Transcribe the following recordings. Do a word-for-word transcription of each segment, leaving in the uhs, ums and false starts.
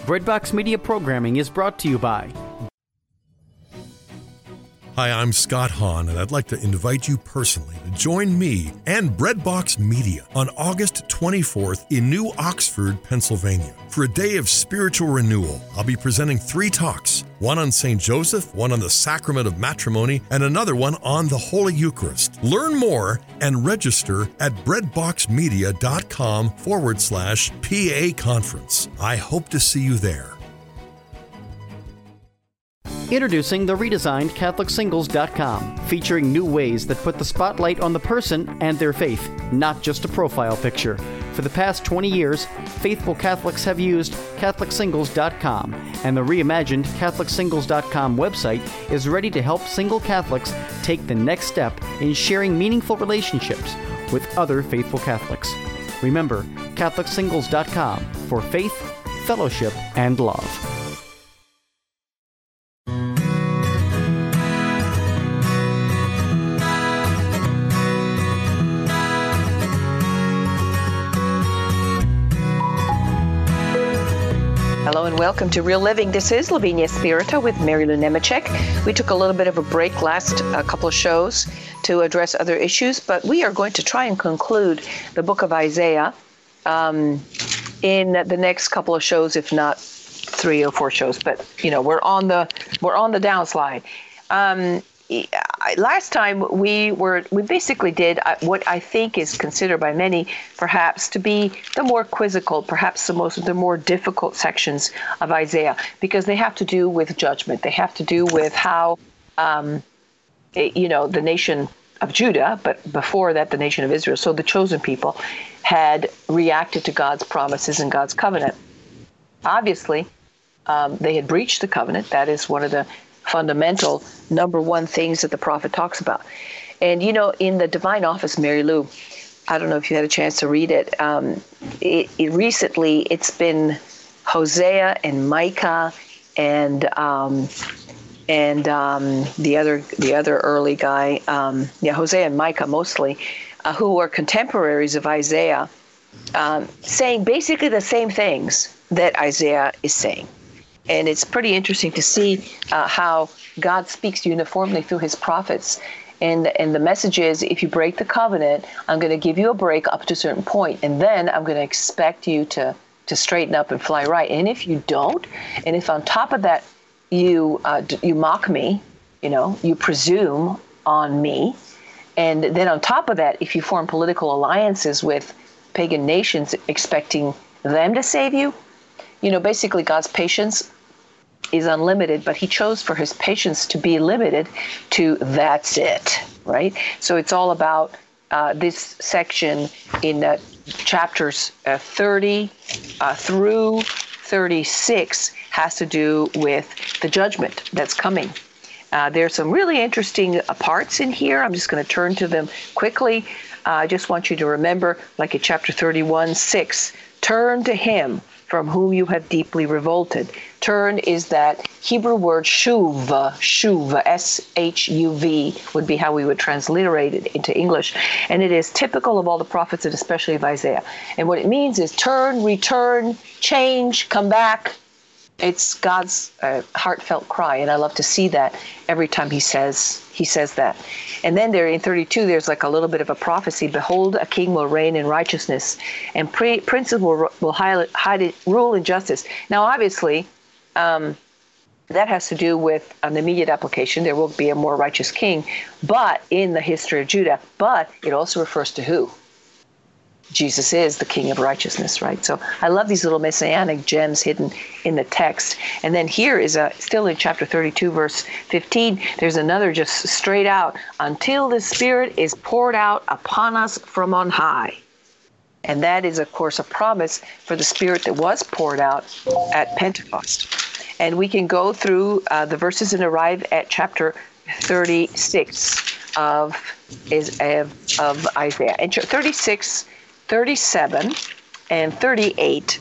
Breadbox Media programming is brought to you by... Hi, I'm Scott Hahn, and I'd like to invite you personally to join me and Breadbox Media on August twenty-fourth in New Oxford, Pennsylvania. For a day of spiritual renewal, I'll be presenting three talks, one on Saint Joseph, one on the Sacrament of Matrimony, and another one on the Holy Eucharist. Learn more and register at breadboxmedia.com forward slash PA conference. I hope to see you there. Introducing the redesigned Catholic Singles dot com, featuring new ways that put the spotlight on the person and their faith, not just a profile picture. For the past twenty years, faithful Catholics have used Catholic Singles dot com, and the reimagined Catholic Singles dot com website is ready to help single Catholics take the next step in sharing meaningful relationships with other faithful Catholics. Remember, Catholic Singles dot com for faith, fellowship, and love. Hello and welcome to Real Living. This is Lavinia Spirita with Mary Lou Nemechek. We took a little bit of a break last uh, couple of shows to address other issues, but we are going to try and conclude the book of Isaiah um, in the next couple of shows, if not three or four shows. But you know, we're on the we're on the downslide. Um, Last time we were, we basically did what I think is considered by many perhaps to be the more quizzical, perhaps the most, the more difficult sections of Isaiah, because they have to do with judgment. They have to do with how, um, it, you know, the nation of Judah, but before that, the nation of Israel, so the chosen people, had reacted to God's promises and God's covenant. Obviously, um, they had breached the covenant. That is one of the fundamental number one things that the prophet talks about. And, you know, in the Divine Office, Mary Lou, I don't know if you had a chance to read it. Um, it, it recently, it's been Hosea and Micah and um, and um, the other the other early guy, um, yeah, Hosea and Micah mostly, uh, who were contemporaries of Isaiah, um, saying basically the same things that Isaiah is saying. And it's pretty interesting to see uh, how God speaks uniformly through his prophets. And, and the message is, if you break the covenant, I'm going to give you a break up to a certain point, and then I'm going to expect you to, to straighten up and fly right. And if you don't, and if on top of that you uh, you mock me, you know, you presume on me, and then on top of that, if you form political alliances with pagan nations expecting them to save you, you know, basically God's patience is unlimited, but he chose for his patience to be limited to that's it, right? So it's all about uh, this section in uh, chapters uh, thirty uh, through thirty-six has to do with the judgment that's coming. Uh, there's some really interesting uh, parts in here. I'm just going to turn to them quickly. Uh, I just want you to remember, like in chapter thirty-one, six, turn to him from whom you have deeply revolted. Turn is that Hebrew word shuv, shuv, S H U V, would be how we would transliterate it into English. And it is typical of all the prophets, and especially of Isaiah. And what it means is turn, return, change, come back. It's God's uh, heartfelt cry, and I love to see that every time he says he says that. And then there in thirty-two, there's like a little bit of a prophecy. Behold, a king will reign in righteousness, and pre- princes will will hide, hide, rule in justice. Now, obviously, um, that has to do with an immediate application. There will be a more righteous king, but in the history of Judah. But it also refers to who? Jesus is the King of righteousness, right? So I love these little messianic gems hidden in the text. And then here is a still in chapter thirty-two, verse fifteen, there's another just straight out, until the Spirit is poured out upon us from on high. And that is, of course, a promise for the Spirit that was poured out at Pentecost. And we can go through uh, the verses and arrive at chapter thirty-six of, is, of, of Isaiah. And thirty-six, thirty-seven, and thirty-eight,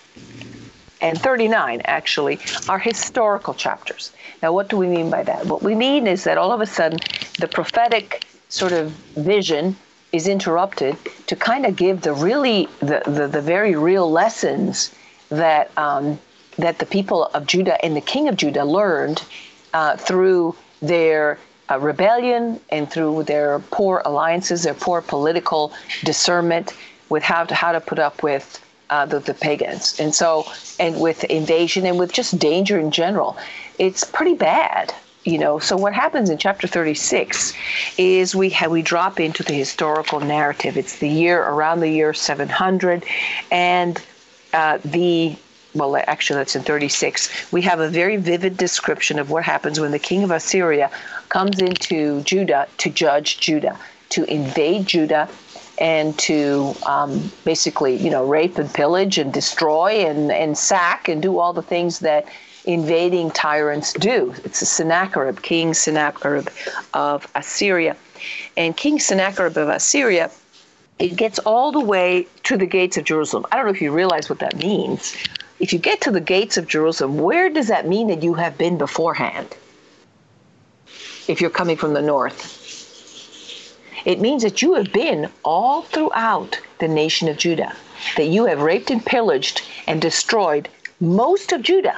and thirty-nine, actually, are historical chapters. Now, what do we mean by that? What we mean is that all of a sudden, the prophetic sort of vision is interrupted to kind of give the really, the, the, the very real lessons that um, that the people of Judah and the king of Judah learned uh, through their uh, rebellion and through their poor alliances, their poor political discernment with how to how to put up with uh, the, the pagans, and so and with invasion and with just danger in general. It's pretty bad. You know, so what happens in chapter thirty-six is we have, we drop into the historical narrative. It's the year around the year seven hundred, and uh, the well, actually that's in thirty-six. We have a very vivid description of what happens when the king of Assyria comes into Judah to judge Judah, to invade Judah, and to um, basically, you know, rape and pillage and destroy and and sack and do all the things that invading tyrants do. It's a Sennacherib, King Sennacherib of Assyria. And King Sennacherib of Assyria, it gets all the way to the gates of Jerusalem. I don't know if you realize what that means. If you get to the gates of Jerusalem, where does that mean that you have been beforehand? If you're coming from the north. It means that you have been all throughout the nation of Judah, that you have raped and pillaged and destroyed most of Judah.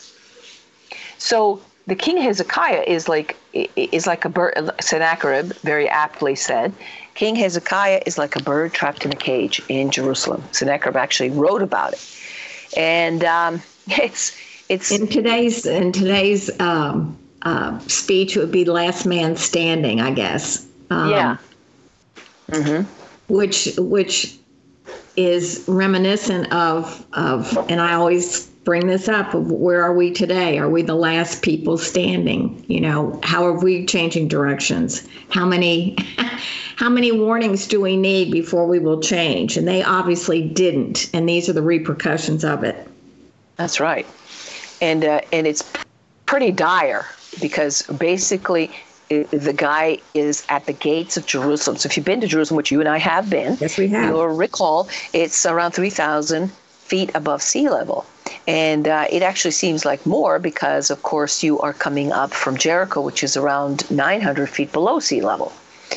So the king Hezekiah is like is like a bird. Sennacherib very aptly said, King Hezekiah is like a bird trapped in a cage in Jerusalem. Sennacherib actually wrote about it, and um, it's it's in today's in today's um, uh, speech it would be last man standing, I guess. Um, yeah. Mm-hmm. Which which is reminiscent of of, and I always bring this up, of where are we today? Are we the last people standing? You know, how are we changing directions? How many how many warnings do we need before we will change? And they obviously didn't, and these are the repercussions of it. That's right. And uh, and it's pretty dire, because basically it, the guy is at the gates of Jerusalem. So if you've been to Jerusalem, which you and I have been, yes, we have. You'll recall it's around three thousand feet above sea level. And uh, it actually seems like more because, of course, you are coming up from Jericho, which is around nine hundred feet below sea level.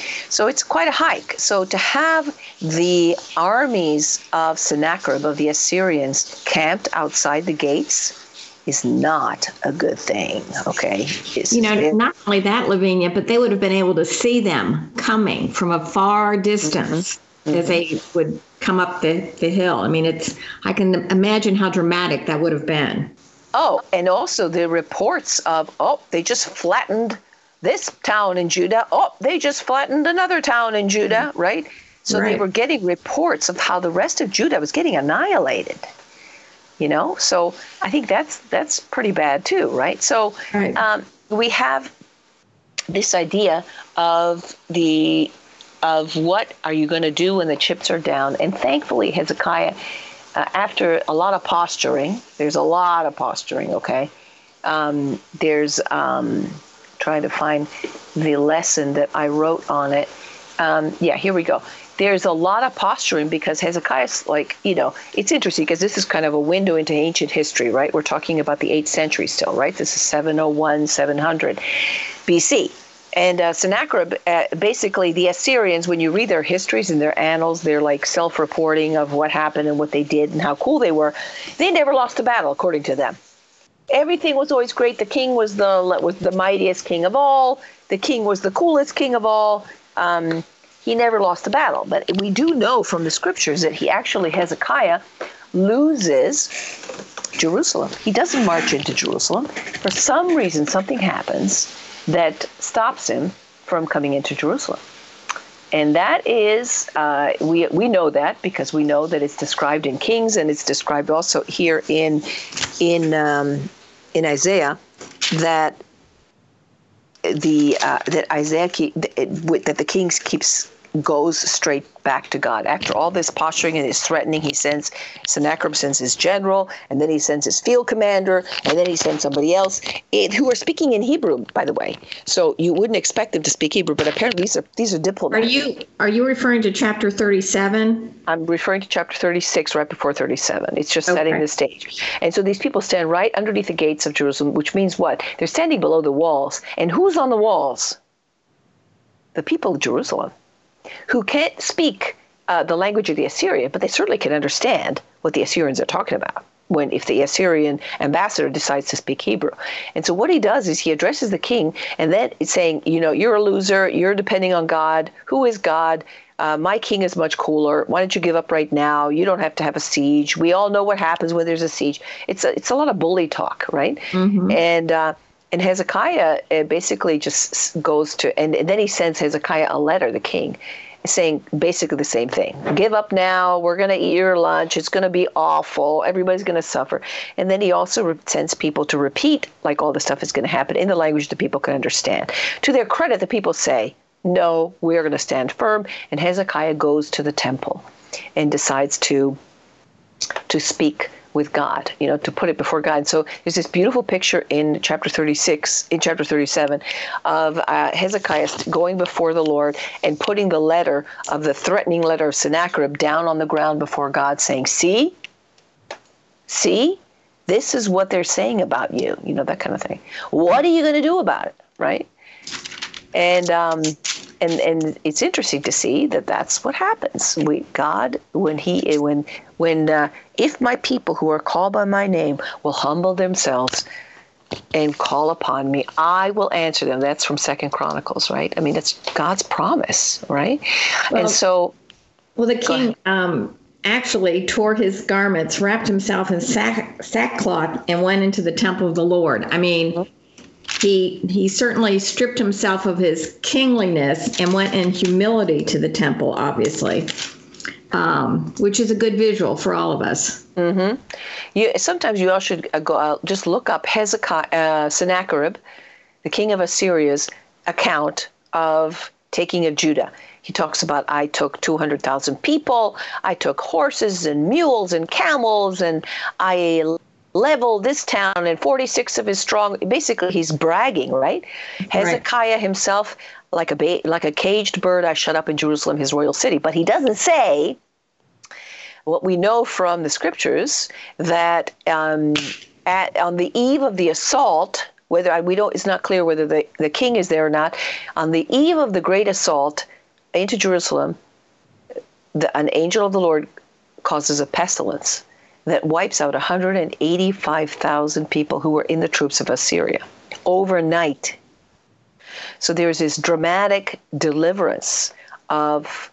So it's quite a hike. So to have the armies of Sennacherib, of the Assyrians, camped outside the gates is not a good thing, okay? It's, you know, it, not only that, Lavinia, but they would have been able to see them coming from a far distance. Mm-hmm. As they would come up the, the hill. I mean, it's, I can imagine how dramatic that would have been. Oh, and also the reports of, oh, they just flattened this town in Judah. Oh, they just flattened another town in Judah, right? So right. They were getting reports of how the rest of Judah was getting annihilated. You know, so I think that's that's pretty bad too, right? So right. Um, we have this idea of the of what are you going to do when the chips are down. And thankfully, Hezekiah, uh, after a lot of posturing, there's a lot of posturing, okay? Um, there's, um, trying to find the lesson that I wrote on it. Um, yeah, here we go. There's a lot of posturing because Hezekiah's like, you know, it's interesting because this is kind of a window into ancient history, right? We're talking about the eighth century still, right? This is seven oh one, seven hundred B C. And uh, Sennacherib, uh, basically the Assyrians, when you read their histories and their annals, they're like self-reporting of what happened and what they did and how cool they were. They never lost a battle, according to them. Everything was always great. The king was the was the mightiest king of all. The king was the coolest king of all. Um, he never lost a battle. But we do know from the scriptures that he actually, Hezekiah, loses Jerusalem. He doesn't march into Jerusalem. For some reason, something happens that stops him from coming into Jerusalem. And that is, uh, we we know that because we know that it's described in Kings and it's described also here in in um, in Isaiah that the uh, that Isaiah keep, that the king keeps goes straight back to God. After all this posturing and his threatening, he sends, Sennacherib sends his general, and then he sends his field commander, and then he sends somebody else, it, who are speaking in Hebrew, by the way. So you wouldn't expect them to speak Hebrew, but apparently these are these are diplomats. Are you are you referring to chapter thirty-seven? I'm referring to chapter thirty-six, right before thirty-seven. It's just okay. Setting the stage. And so these people stand right underneath the gates of Jerusalem, which means what? They're standing below the walls. And who's on the walls? The people of Jerusalem, who can't speak uh, the language of the Assyrian, but they certainly can understand what the Assyrians are talking about. when if the Assyrian ambassador decides to speak Hebrew. And so what he does is he addresses the king, and then it's saying, you know, you're a loser, you're depending on God. Who is God? Uh, my king is much cooler. Why don't you give up right now? You don't have to have a siege. We all know what happens when there's a siege. It's a, it's a lot of bully talk, right? Mm-hmm. And uh, and Hezekiah uh, basically just goes to, and, and then he sends Hezekiah a letter, the king, saying basically the same thing. Give up now. We're going to eat your lunch. It's going to be awful. Everybody's going to suffer. And then he also re- sends people to repeat like all the stuff is going to happen in the language that people can understand. To their credit, the people say, no, we're going to stand firm. And Hezekiah goes to the temple and decides to to speak with God, you know, to put it before God. So there's this beautiful picture in chapter thirty-six, in chapter thirty-seven, of uh, Hezekiah going before the Lord and putting the letter of the threatening letter of Sennacherib down on the ground before God, saying, see, see, this is what they're saying about you, you know, that kind of thing. What are you going to do about it, right? And um, and and it's interesting to see that that's what happens. We God, when he when when uh, if my people who are called by my name will humble themselves and call upon me, I will answer them. That's from Second Chronicles, right? I mean, it's God's promise, right? Well, and so, well, the king um, actually tore his garments, wrapped himself in sack, sackcloth, and went into the temple of the Lord. I mean. Mm-hmm. He he certainly stripped himself of his kingliness and went in humility to the temple, obviously, um, which is a good visual for all of us. Mm-hmm. You, sometimes you all should go out, just look up Hezekiah, uh, Sennacherib, the king of Assyria's account of taking of Judah. He talks about, I took two hundred thousand people, I took horses and mules and camels, and I leveled this town and forty-six of his strong. Basically, he's bragging, right? right. Hezekiah himself, like a ba- like a caged bird, I shut up in Jerusalem, his royal city. But he doesn't say what we know from the scriptures, that um, at on the eve of the assault, whether we don't, it's not clear whether the, the king is there or not. On the eve of the great assault into Jerusalem, the, an angel of the Lord causes a pestilence that wipes out one hundred eighty-five thousand people who were in the troops of Assyria overnight. So there's this dramatic deliverance of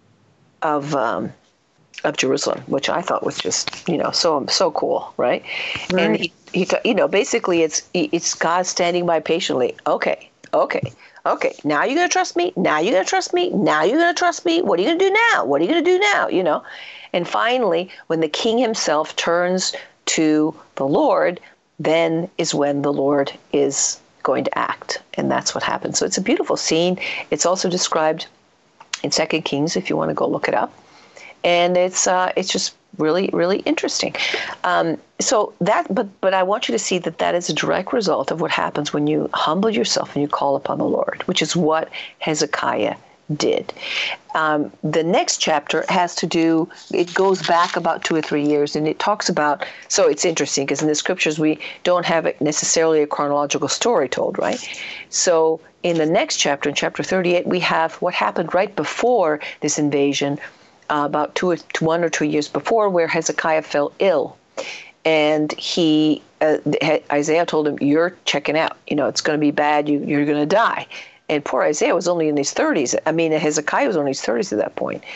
of um, of Jerusalem, which I thought was just, you know, so so cool, right? right. And he, he, you know, basically it's it's God standing by patiently. Okay, okay, okay. Now you're gonna trust me. Now you're gonna trust me. Now you're gonna trust me. What are you gonna do now? What are you gonna do now? You know. And finally, when the king himself turns to the Lord, then is when the Lord is going to act. And that's what happens. So it's a beautiful scene. It's also described in Second Kings, if you want to go look it up. And it's uh, it's just really, really interesting. Um, so that, but but I want you to see that that is a direct result of what happens when you humble yourself and you call upon the Lord, which is what Hezekiah did. Um, the next chapter has to do, it goes back about two or three years, and it talks about, so it's interesting because in the scriptures we don't have necessarily a chronological story told, right? So in the next chapter, in chapter thirty-eight, we have what happened right before this invasion, uh, about two or one or two years before, where Hezekiah fell ill. And he, uh, Isaiah told him, you're checking out, you know, it's going to be bad, you, you're going to die. And poor Isaiah was only in his thirties. I mean, Hezekiah was only in his thirties at that point.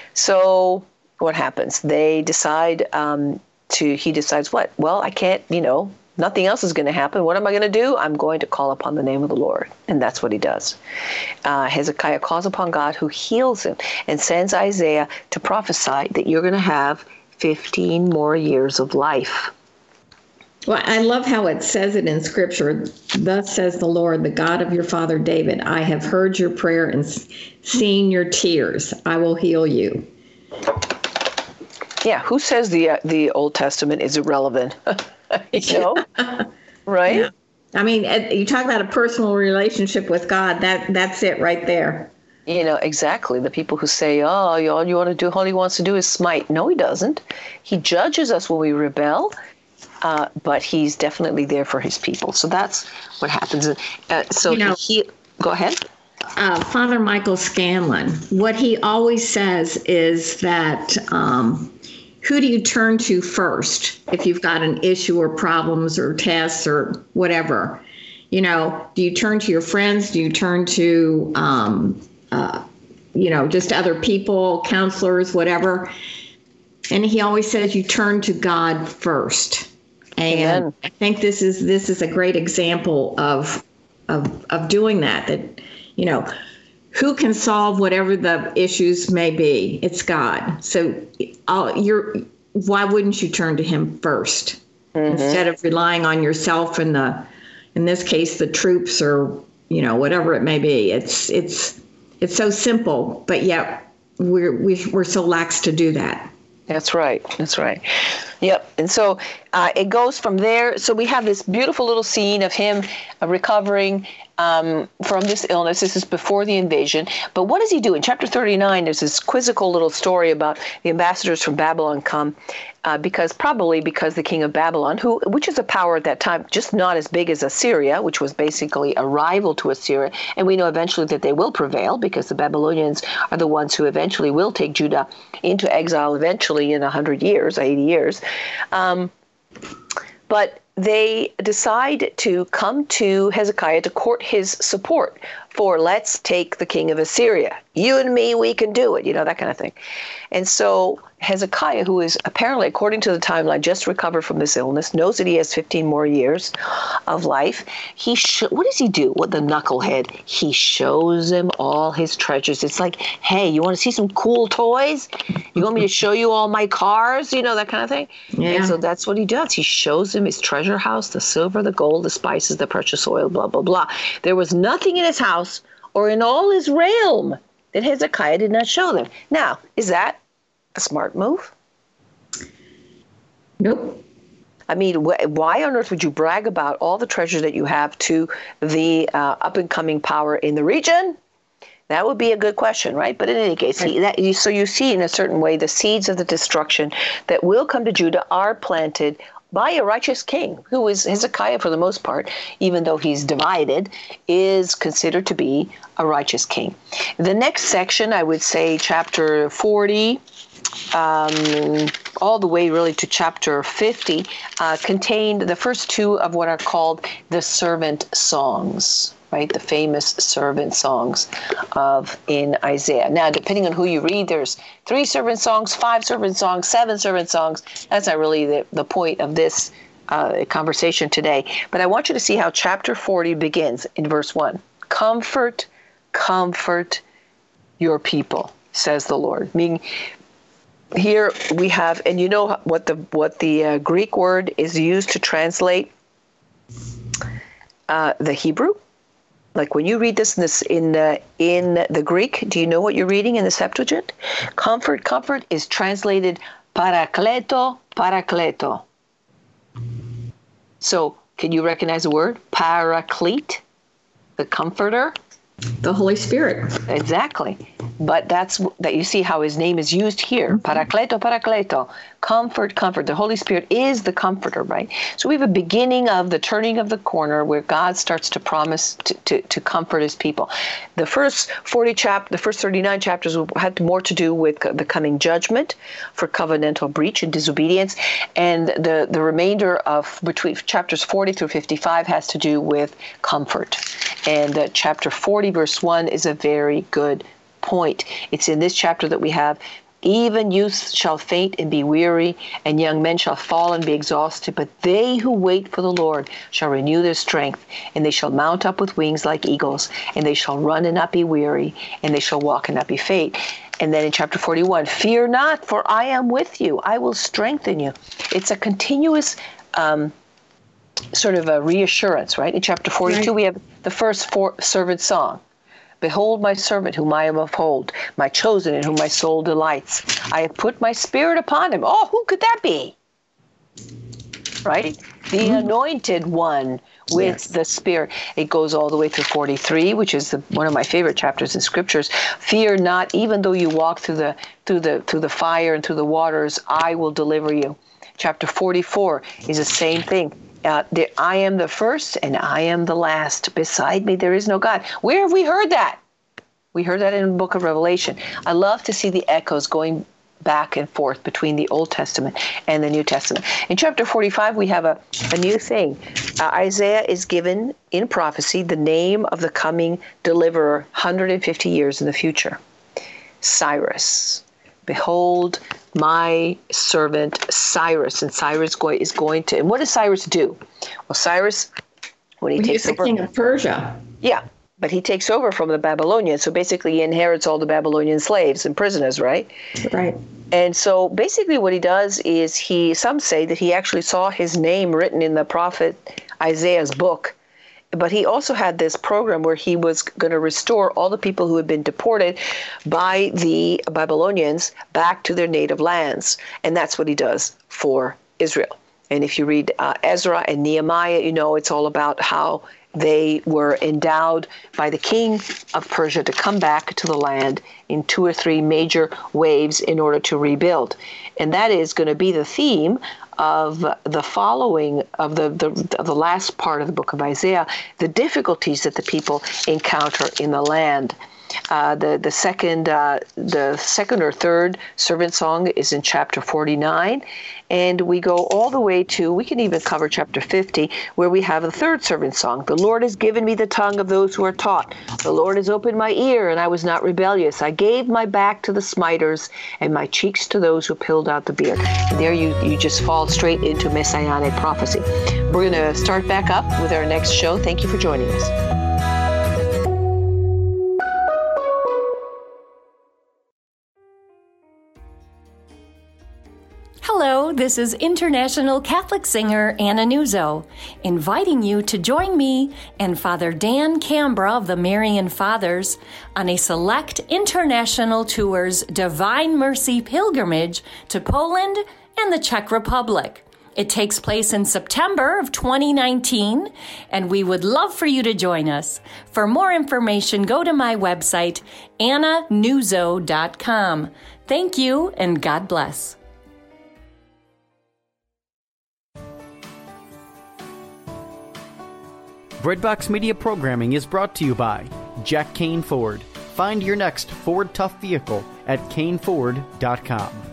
So what happens? They decide um, to, he decides what? Well, I can't, you know, nothing else is going to happen. What am I going to do? I'm going to call upon the name of the Lord. And that's what he does. Uh, Hezekiah calls upon God, who heals him and sends Isaiah to prophesy that you're going to have fifteen more years of life. Well, I love how it says it in Scripture. Thus says the Lord, the God of your father David, I have heard your prayer and seen your tears. I will heal you. Yeah, who says the uh, the Old Testament is irrelevant? You know, right? Yeah. I mean, you talk about a personal relationship with God. That that's it right there. You know, exactly. The people who say, oh, all you want to do, all he wants to do is smite. No, he doesn't. He judges us when we rebel. Uh, but he's definitely there for his people. So that's what happens. Uh, so you know, he, go ahead. Uh, Father Michael Scanlon, what he always says is that um, who do you turn to first if you've got an issue or problems or tests or whatever? You know, do you turn to your friends? Do you turn to, um, uh, you know, just other people, counselors, whatever? And he always says you turn to God first. And Amen. I think this is this is a great example of of of doing that. That, you know, who can solve whatever the issues may be? It's God. So I'll, you're, why wouldn't you turn to him first mm-hmm. instead of relying on yourself and the, in this case, the troops or, you know, whatever it may be. It's it's it's so simple, but yet we're we're so lax to do that. That's right. That's right. Yep. And so uh, it goes from there. So we have this beautiful little scene of him uh, recovering um, from this illness. This is before the invasion. But what does he do? In chapter thirty-nine, there's this quizzical little story about the ambassadors from Babylon come uh, because probably because the king of Babylon, who which is a power at that time, just not as big as Assyria, which was basically a rival to Assyria. And we know eventually that they will prevail because the Babylonians are the ones who eventually will take Judah into exile eventually in one hundred years, eighty years. Um, but they decide to come to Hezekiah to court his support for let's take the king of Assyria. You and me, we can do it, you know, that kind of thing. And so Hezekiah, who is apparently, according to the timeline, just recovered from this illness, knows that he has fifteen more years of life. He sh- What does he do with the knucklehead? He shows him all his treasures. It's like, hey, you want to see some cool toys? You want me to show you all my cars? You know, that kind of thing. Yeah. And so that's what he does. He shows him his treasure house, the silver, the gold, the spices, the precious oil, blah, blah, blah. There was nothing in his house or in all his realm that Hezekiah did not show them. Now, is that a smart move? Nope. I mean, wh- why on earth would you brag about all the treasure that you have to the uh, up-and-coming power in the region? That would be a good question, right? But in any case, he, that, you, so you see in a certain way the seeds of the destruction that will come to Judah are planted by a righteous king, who is Hezekiah for the most part, even though he's divided, is considered to be a righteous king. The next section, I would say chapter forty, um, all the way really to chapter fifty, uh, contained the first two of what are called the servant songs, right? The famous servant songs of in Isaiah. Now, depending on who you read, there's three servant songs, five servant songs, seven servant songs. That's not really the, the point of this uh, conversation today. But I want you to see how chapter forty begins in verse one. Comfort, comfort your people, says the Lord. Meaning, here we have, and you know what the what the uh, Greek word is used to translate uh, the Hebrew? Like when you read this in this in the in the Greek, do you know what you're reading in the Septuagint? Comfort, comfort is translated parakleto, parakleto. So can you recognize the word paraclete, the comforter? The Holy Spirit. Exactly. But that's that you see how his name is used here. Parakleto, parakleto. Comfort, comfort. The Holy Spirit is the comforter, right? So we have a beginning of the turning of the corner where God starts to promise to, to, to comfort his people. The first forty chap, the first thirty-nine chapters had more to do with the coming judgment for covenantal breach and disobedience. And the, the remainder of between chapters forty through fifty-five has to do with comfort. And uh, chapter forty, verse one is a very good point. It's in this chapter that we have, even youths shall faint and be weary, and young men shall fall and be exhausted. But they who wait for the Lord shall renew their strength, and they shall mount up with wings like eagles, and they shall run and not be weary, and they shall walk and not be faint. And then in chapter forty-one, fear not, for I am with you. I will strengthen you. It's a continuous um, sort of a reassurance, right? In chapter forty-two, right. We have the first four servant song. Behold my servant whom I have uphold, my chosen in whom my soul delights. I have put my spirit upon him. Oh, who could that be? Right? The mm-hmm. anointed one with yes. the Spirit. It goes all the way through forty-three, which is the, one of my favorite chapters in Scriptures. Fear not, even though you walk through the through the through the fire and through the waters, I will deliver you. Chapter forty-four is the same thing. Uh, the, I am the first and I am the last. Beside me there is no God. Where have we heard that? We heard that in the book of Revelation. I love to see the echoes going back and forth between the Old Testament and the New Testament. In chapter forty-five, we have a, a new thing. Uh, Isaiah is given in prophecy the name of the coming deliverer one hundred fifty years in the future. Cyrus. Behold, my servant Cyrus. And Cyrus is going to, and what does Cyrus do? Well, Cyrus, when he well, takes he's over. the king of Persia. Yeah, but he takes over from the Babylonians. So basically he inherits all the Babylonian slaves and prisoners, right? Right. And so basically what he does is he, some say that he actually saw his name written in the prophet Isaiah's book. But he also had this program where he was going to restore all the people who had been deported by the Babylonians back to their native lands. And that's what he does for Israel. And if you read uh, Ezra and Nehemiah, you know it's all about how they were endowed by the king of Persia to come back to the land in two or three major waves in order to rebuild. And that is going to be the theme of the following, of the, the of the last part of the book of Isaiah, the difficulties that the people encounter in the land. Uh, the the second uh, the second or third servant song is in chapter forty-nine, and we go all the way to, we can even cover chapter fifty, where we have the third servant song. The Lord has given me the tongue of those who are taught. The Lord has opened my ear, and I was not rebellious. I gave my back to the smiters, and my cheeks to those who peeled out the beard. And there you you just fall straight into messianic prophecy. We're going to start back up with our next show. Thank you for joining us. Hello, this is international Catholic singer Anna Nuzzo, inviting you to join me and Father Dan Cambra of the Marian Fathers on a select international tour's Divine Mercy pilgrimage to Poland and the Czech Republic. It takes place in September of twenty nineteen, and we would love for you to join us. For more information, go to my website, anna nuzzo dot com. Thank you, and God bless. Breadbox Media programming is brought to you by Jack Kane Ford. Find your next Ford Tough vehicle at kane ford dot com.